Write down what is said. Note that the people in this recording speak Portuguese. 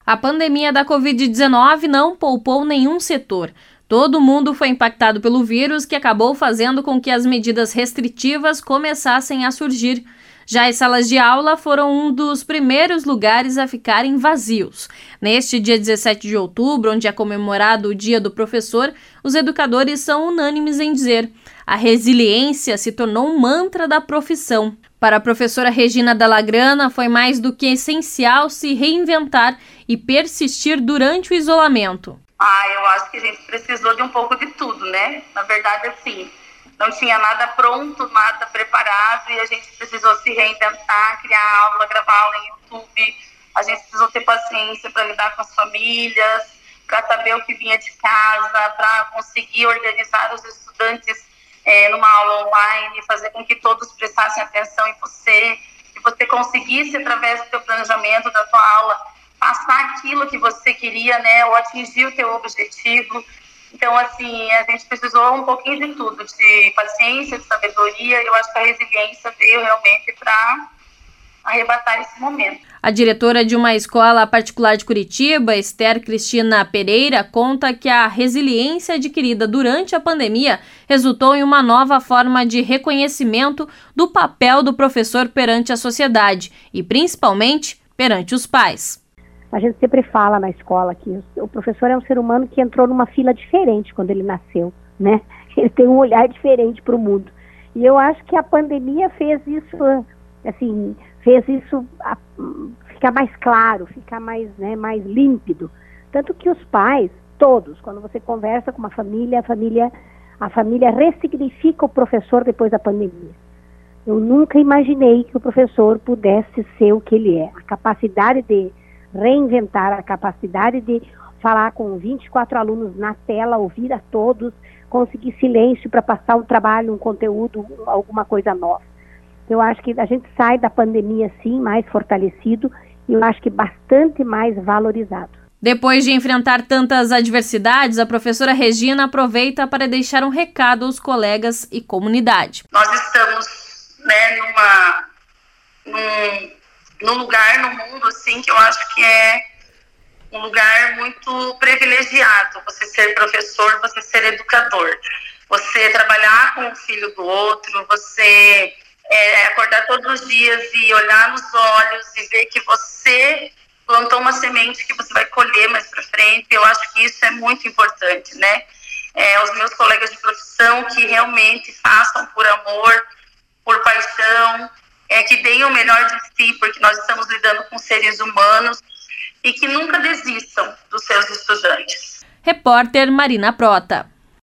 A pandemia da Covid-19 não poupou nenhum setor. Todo mundo foi impactado pelo vírus, que acabou fazendo com que as medidas restritivas começassem a surgir. Já as salas de aula foram um dos primeiros lugares a ficarem vazios. Neste dia 17 de outubro, onde é comemorado o Dia do Professor, os educadores são unânimes em dizer: a resiliência se tornou um mantra da profissão. Para a professora Regina Dallagrana, foi mais do que essencial se reinventar e persistir durante o isolamento. Eu acho que a gente precisou de um pouco de tudo, né? Na verdade, assim, não tinha nada pronto, nada preparado, e a gente precisou se reinventar, criar aula, gravar aula em YouTube. A gente precisou ter paciência para lidar com as famílias, para saber o que vinha de casa, para conseguir organizar os estudantes numa aula online, fazer com que todos prestassem atenção em você, que você conseguisse, através do seu planejamento, da tua aula, passar aquilo que você queria, né, ou atingir o teu objetivo. Então, assim, a gente precisou um pouquinho de tudo, de paciência, de sabedoria, e eu acho que a resiliência veio realmente para arrebatar esse momento. A diretora de uma escola particular de Curitiba, Esther Cristina Pereira, conta que a resiliência adquirida durante a pandemia resultou em uma nova forma de reconhecimento do papel do professor perante a sociedade e, principalmente, perante os pais. A gente sempre fala na escola que o professor é um ser humano que entrou numa fila diferente quando ele nasceu, né? Ele tem um olhar diferente para o mundo. E eu acho que a pandemia fez isso ficar mais claro, ficar mais límpido. Tanto que os pais, todos, quando você conversa com uma família, a família ressignifica o professor depois da pandemia. Eu nunca imaginei que o professor pudesse ser o que ele é. A capacidade de reinventar, a capacidade de falar com 24 alunos na tela, ouvir a todos, conseguir silêncio para passar um trabalho, um conteúdo, alguma coisa nova. Eu acho que a gente sai da pandemia, sim, mais fortalecido e eu acho que bastante mais valorizado. Depois de enfrentar tantas adversidades, a professora Regina aproveita para deixar um recado aos colegas e comunidade. Nós estamos, num lugar no mundo, assim, que eu acho que é um lugar muito privilegiado. Você ser professor, você ser educador. Você trabalhar com o filho do outro, você acordar todos os dias e olhar nos olhos e ver que você plantou uma semente que você vai colher mais para frente. Eu acho que isso é muito importante, né? Os meus colegas de profissão que realmente façam por amor, por paixão, que deem o melhor de si, porque nós estamos lidando com seres humanos, e que nunca desistam dos seus estudantes. Repórter Marina Prota.